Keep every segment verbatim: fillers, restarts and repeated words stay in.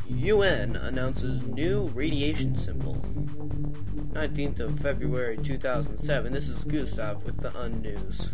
U N announces new radiation symbol. nineteenth of February two thousand seven. This is Gustav with the Unnews.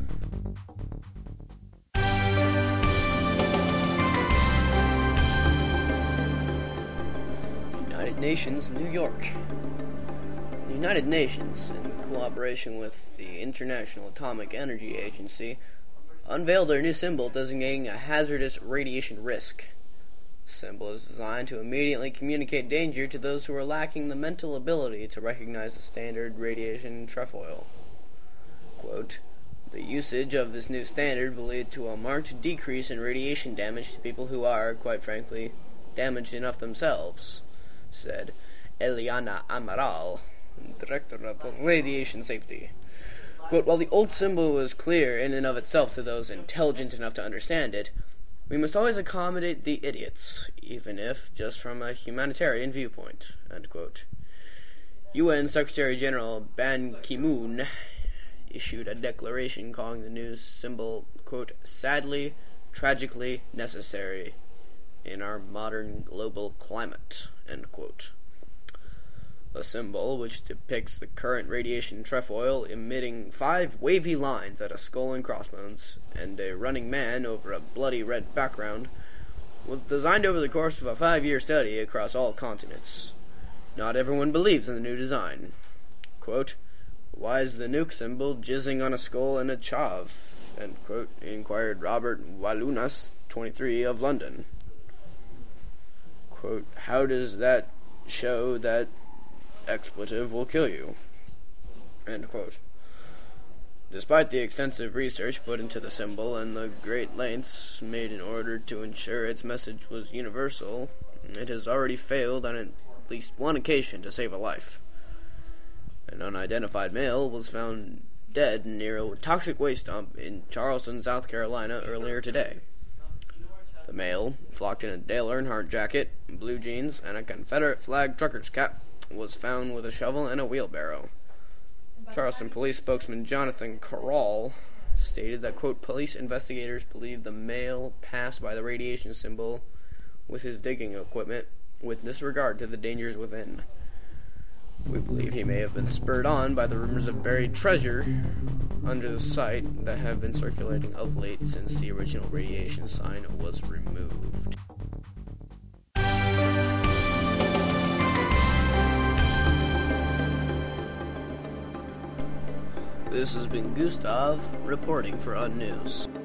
United Nations, New York. The United Nations, in cooperation with the International Atomic Energy Agency, unveiled their new symbol designating a hazardous radiation risk. The symbol is designed to immediately communicate danger to those who are lacking the mental ability to recognize the standard radiation trefoil. Quote, the usage of this new standard will lead to a marked decrease in radiation damage to people who are, quite frankly, damaged enough themselves, said Eliana Amaral, Director of Radiation Safety. Quote, while the old symbol was clear in and of itself to those intelligent enough to understand it, we must always accommodate the idiots, even if just from a humanitarian viewpoint. End quote. U N Secretary-General Ban Ki-moon issued a declaration calling the new symbol, quote, sadly, tragically necessary in our modern global climate, end quote. The symbol, which depicts the current radiation trefoil emitting five wavy lines at a skull and crossbones, and a running man over a bloody red background, was designed over the course of a five-year study across all continents. Not everyone believes in the new design. Quote, why is the nuke symbol jizzing on a skull and a chav? End quote, inquired Robert Walunas, twenty-three, of London. Quote, how does that show that expletive will kill you? End quote. Despite the extensive research put into the symbol and the great lengths made in order to ensure its message was universal, it has already failed on at least one occasion to save a life. An unidentified male was found dead near a toxic waste dump in Charleston, South Carolina earlier today. The male, flocked in a Dale Earnhardt jacket, blue jeans, and a Confederate flag trucker's cap, was found with a shovel and a wheelbarrow. Charleston police spokesman Jonathan Carroll stated that, quote, police investigators believe the male passed by the radiation symbol with his digging equipment with disregard to the dangers within. We believe he may have been spurred on by the rumors of buried treasure under the site that have been circulating of late since the original radiation sign was removed. This has been Gustav reporting for Unnews.